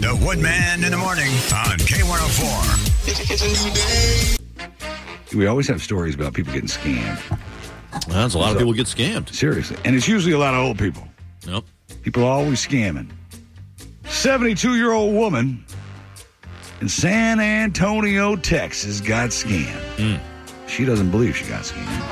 The Woodman in the morning on K104. It's a new day. We always have stories about people getting scammed. Well, there's a lot of people get scammed. Seriously. And it's usually a lot of old people. Yep. People are always scamming. 72-year-old woman in San Antonio, Texas got scammed. She doesn't believe she got scammed.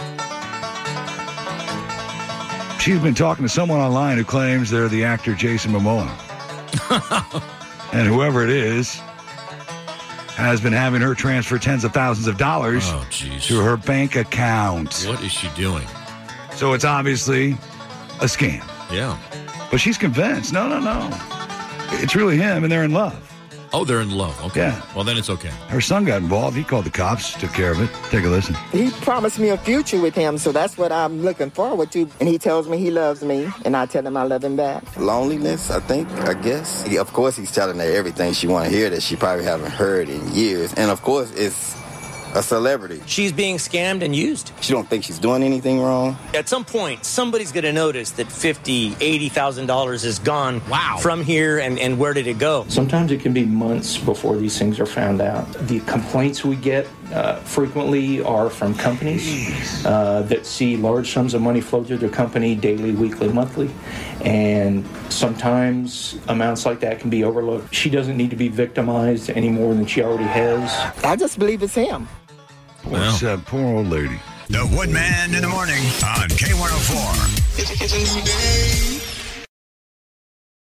She's been talking to someone online who claims they're the actor Jason Momoa. And whoever it is has been having her transfer tens of thousands of dollars to her bank account. What is she doing? So it's obviously a scam. Yeah. But she's convinced. No. It's really him, and they're in love. Oh, they're in love. Okay. Yeah. Well, then it's okay. Her son got involved. He called the cops, took care of it. Take a listen. He promised me a future with him, so that's what I'm looking forward to. And he tells me he loves me, and I tell him I love him back. Loneliness, I guess. Of course, he's telling her everything she want to hear that she probably haven't heard in years. And, of course, it's a celebrity. She's being scammed and used. She don't think she's doing anything wrong. At some point, somebody's going to notice that $50,000, $80,000 is gone from here, and where did it go? Sometimes it can be months before these things are found out. The complaints we get frequently are from companies that see large sums of money flow through their company daily, weekly, monthly, and sometimes amounts like that can be overlooked. She doesn't need to be victimized any more than she already has. I just believe it's him. Poor old lady. The Woodman in the morning on K104. It's a new day.